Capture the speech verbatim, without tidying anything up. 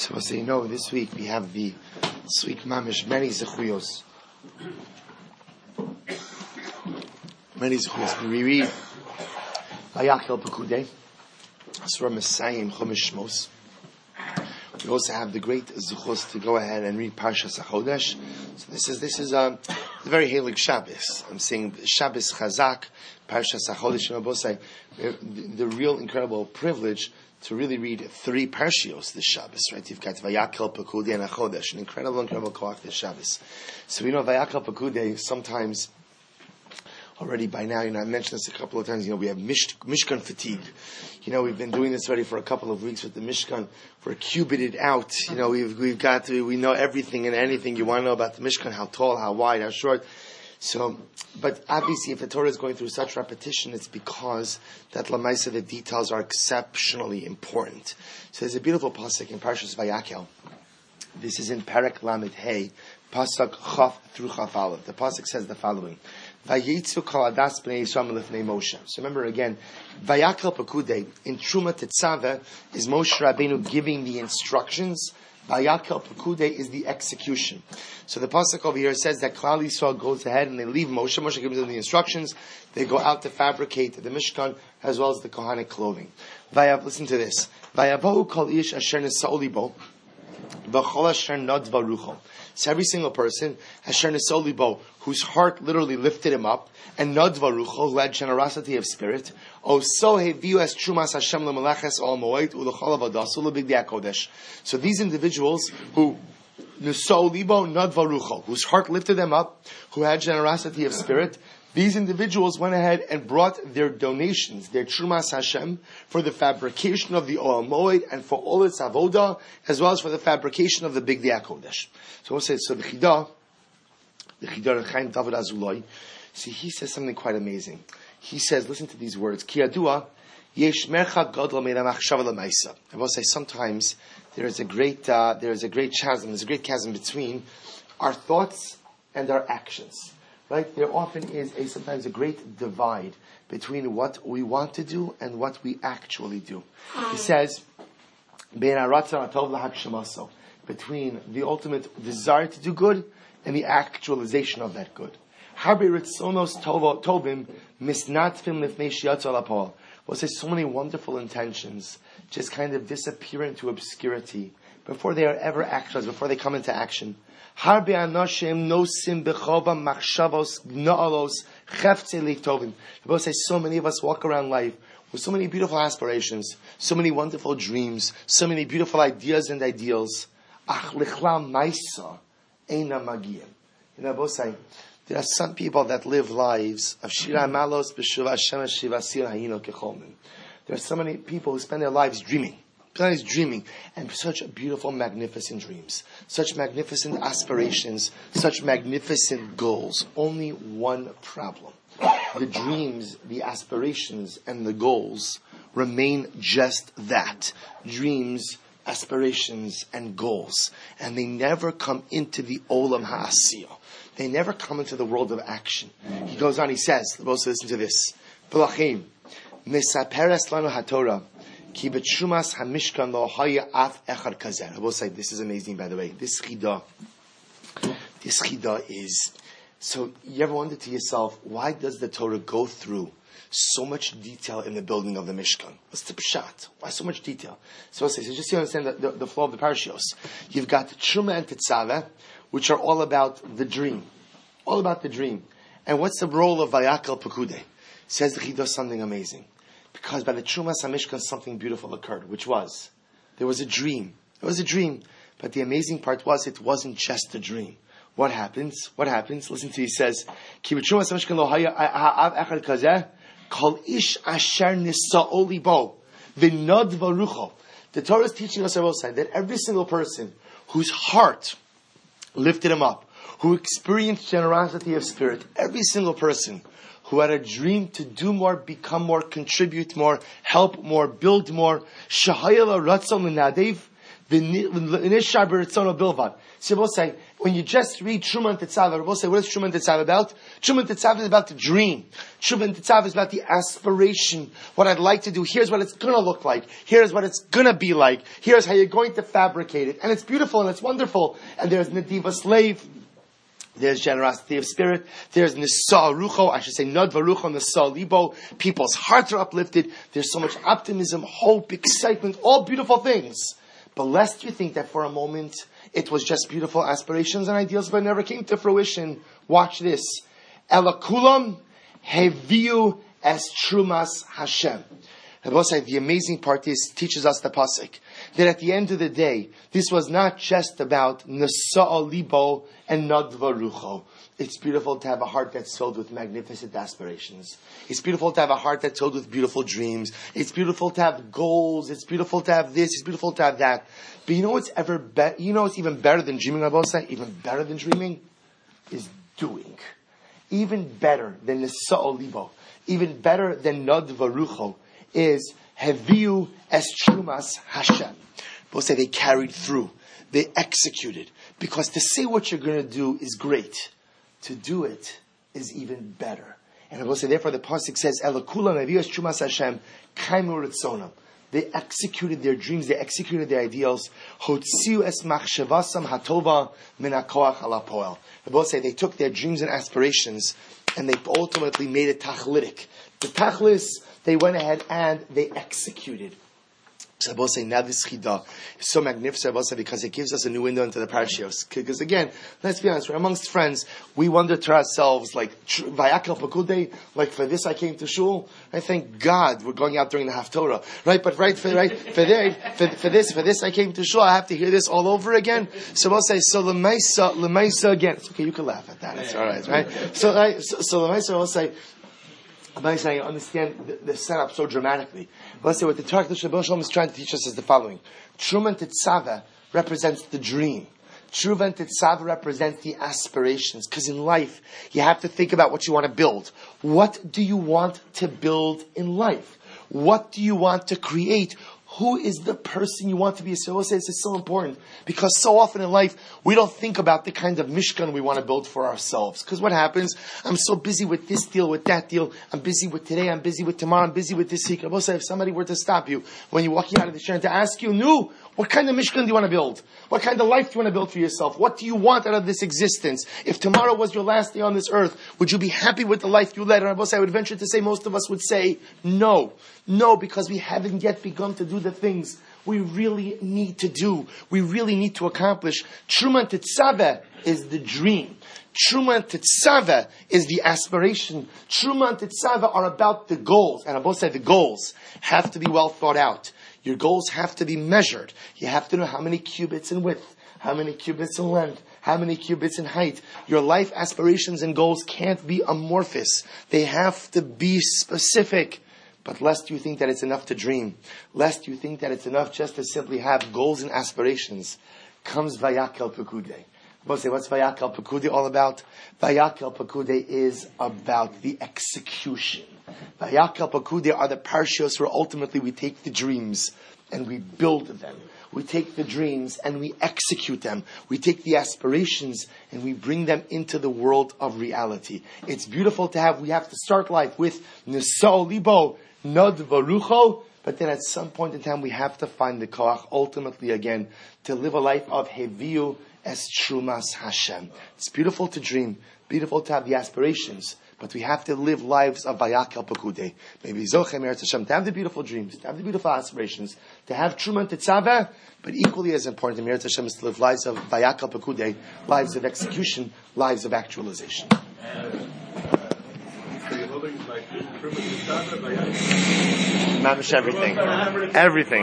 So, so you know, this week we have the this week mamish many zechuyos, many zechuyos. We read Vayakel Pekudei, Surah Messiah, Chumash Shmos. We also have the great zechus to go ahead and read Parshas HaChodesh. So this is this is a, a very Heilig Shabbos. I'm saying Shabbos Chazak, Parshas HaChodesh, and Abosai. The, the real incredible privilege to really read three Parshios this Shabbos, right? You've got Vayakel Pekudei and HaChodesh, an incredible, incredible koach this Shabbos. So we know Vayakel Pekudei sometimes. Already by now, you know, I mentioned this a couple of times, you know, we have Mish- Mishkan fatigue. You know, we've been doing this already for a couple of weeks with the Mishkan. We're cubited out. You know, we've, we've got to, we know everything and anything you want to know about the Mishkan, how tall, how wide, how short. So, but obviously if the Torah is going through such repetition, it's because that Lamaisa, the details are exceptionally important. So there's a beautiful pasuk in Parshas Vayakel. This is in Perek Lamed Hey, pasuk Chaf through Chaf Aleph. The pasuk says the following. Vayitzu kol adas bnei Yisrael lifnei Moshe. So remember again, Vayakel Pekudei in Truma Tetzaveh is Moshe Rabbeinu giving the instructions. Vayakel Pekudei is the execution. So the pasuk over here says that Klal Yisrael goes ahead and they leave Moshe. Moshe gives them the instructions. They go out to fabricate the Mishkan as well as the Kohanic clothing. Vayav, listen to this. Vayavohu kol ish asher nesa'u libo v'chol asher nadva rucho. So every single person, Asher Nesa'u Libo, whose heart literally lifted him up, and Nadva Rucho, who had generosity of spirit, O so heviu es trumas Hashem lemeleches ol moed ulechol avodasu lebigdei HaKodesh. So these individuals who Nesa'u Libo, Nadva Rucho, whose heart lifted them up, who had generosity of spirit, these individuals went ahead and brought their donations, their Trumas Hashem, for the fabrication of the Oel Moed and for all its avodah, as well as for the fabrication of the Bigdei HaKodesh. So we'll say, so the Chidah, the Chidah Chaim David Azulai, see, he says something quite amazing. He says, listen to these words, Ki yadua, yesh merchak gadol mein hamachshava lemaisa. I will say, sometimes there is a great, uh, there is a great chasm, there's a great chasm between our thoughts and our actions. Right? There often is a sometimes a great divide between what we want to do and what we actually do. He says, between the ultimate desire to do good and the actualization of that good. We'll say so many wonderful intentions just kind of disappear into obscurity before they are ever actualized, before they come into action. Harbe anoshim nosim bechova machshavos na'alos cheftzei litovim. The Bible says so many of us walk around life with so many beautiful aspirations, so many wonderful dreams, so many beautiful ideas and ideals. Ach lichlam maisa eina magiyim. You know, both say there are some people that live lives of shira malos b'shuva Hashem shivasir hayino kecholmin. There are so many people who spend their lives dreaming. God is dreaming, and such beautiful, magnificent dreams, such magnificent aspirations, such magnificent goals. Only one problem. The dreams, the aspirations, and the goals remain just that. Dreams, aspirations, and goals. And they never come into the Olam Ha'asiyah. They never come into the world of action. He goes on, he says, let's also listen to this. V'lachim, misaperes lanu haTorah, I will say, this is amazing, by the way. This chidah, this chidah is, so you ever wonder to yourself, why does the Torah go through so much detail in the building of the Mishkan? What's the pshat? Why so much detail? So I'll say, so just to understand the, the, the flow of the parashios, you've got Truma and Tetzaveh, which are all about the dream. All about the dream. And what's the role of Vayakel Pekudei? Says the chidah something amazing. Because by the Trumas HaMishkan something beautiful occurred, which was, there was a dream. It was a dream. But the amazing part was, it wasn't just a dream. What happens? What happens? Listen to, he says, Ki b'Trumas HaMishkan lo haya ha'av echad kazeh, kol ish asher nisa'o libo, v'nadva rucho. The Torah is teaching us, I will say, that every single person whose heart lifted him up, who experienced generosity of spirit, every single person who had a dream to do more, become more, contribute more, help more, build more, shahayala ratzon l'nadev, V'nishar b'ritzono bilvad. So we'll say, when you just read Truma Tetzaveh, we'll say, what is Truma Tetzaveh about? Truma Tetzaveh is about the dream. Truma Tetzaveh is about the aspiration. What I'd like to do. Here's what it's gonna look like. Here's what it's gonna be like. Here's how you're going to fabricate it. And it's beautiful and it's wonderful. And there's Nediva slave. There's generosity of spirit. There's Nisa Rucho. I should say Nodva Rucho, Nisa Libo. People's hearts are uplifted. There's so much optimism, hope, excitement, all beautiful things. But lest you think that for a moment it was just beautiful aspirations and ideals, but never came to fruition. Watch this. Elakulam heviu es trumas Hashem. The amazing part is, teaches us the pasuk, that at the end of the day, this was not just about Nasa'a Libo and Nadva Rucho. It's beautiful to have a heart that's filled with magnificent aspirations. It's beautiful to have a heart that's filled with beautiful dreams. It's beautiful to have goals. It's beautiful to have this. It's beautiful to have that. But you know what's ever better? You know what's even better than dreaming, I will say? Even better than dreaming? Is doing. Even better than Nasa'a Libo. Even better than Nadva Rucho is Heviu es Trumas Hashem. We'll say they carried through. They executed. Because to say what you're going to do is great. To do it is even better. And I will say, therefore, the pasuk says, Elakulam Heviu es Trumas Hashem Kaimu Ritzonam. They executed their dreams. They executed their ideals. Hotziu es machshavasam hatova min hakoach ala poel. I will say they took their dreams and aspirations and they ultimately made it tachlitic. The tachlis, they went ahead and they executed. So I will say, now this chidah is so magnificent, I will say, because it gives us a new window into the parashiyos. Because again, let's be honest, we're amongst friends, we wonder to ourselves, like, Vayakel Pakudei, like, for this I came to shul. I thank God we're going out during the Haftorah. Right? But right, for, right, for, there, for, for this, for this I came to shul, I have to hear this all over again. So we'll say, so Lemaisa, Lemaisa again. It's okay, you can laugh at that. It's alright, right? So, right, so, so Lemaisa will say, I'm saying, I understand the, the setup so dramatically. Let's say what the Torah Shabbat is trying to teach us is the following. Truman Tetzaveh represents the dream. Truman Tetzaveh represents the aspirations. Because in life, you have to think about what you want to build. What do you want to build in life? What do you want to create? Who is the person you want to be? So I will say this is so important because so often in life we don't think about the kind of mishkan we want to build for ourselves. Because what happens? I'm so busy with this deal, with that deal. I'm busy with today. I'm busy with tomorrow. I'm busy with this week. I will say if somebody were to stop you when you're walking out of the shul and to ask you, "No, what kind of mishkan do you want to build? What kind of life do you want to build for yourself? What do you want out of this existence? If tomorrow was your last day on this earth, would you be happy with the life you led?" And I will say, I would venture to say most of us would say no, no, because we haven't yet begun to do the things we really need to do. We really need to accomplish. Truman Tetzaveh is the dream. Truman Tetzaveh is the aspiration. Truman Tetzaveh are about the goals. And I both say the goals have to be well thought out. Your goals have to be measured. You have to know how many cubits in width, how many cubits in length, how many cubits in height. Your life aspirations and goals can't be amorphous. They have to be specific. But lest you think that it's enough to dream, lest you think that it's enough just to simply have goals and aspirations, comes Vayakel Pekudei. We'll say, what's Vayakel Pekudei all about? Vayakel Pekudei is about the execution. Vayakel Pekudei are the parashiyos where ultimately we take the dreams and we build them. We take the dreams and we execute them. We take the aspirations and we bring them into the world of reality. It's beautiful to have, we have to start life with Nisa'o Libo, Nodva Rucho, but then at some point in time we have to find the koach ultimately again to live a life of Heviu es Trumas Hashem. It's beautiful to dream, beautiful to have the aspirations, but we have to live lives of Vayakel Pekudei. Maybe Zochem Eretz Hashem, to have the beautiful dreams, to have the beautiful aspirations, to have Truman Tetzaveh, but equally as important in Eretz Hashem is to live lives of Vayakel Pekudei, lives of execution, lives of actualization. Mamish everything. Everything.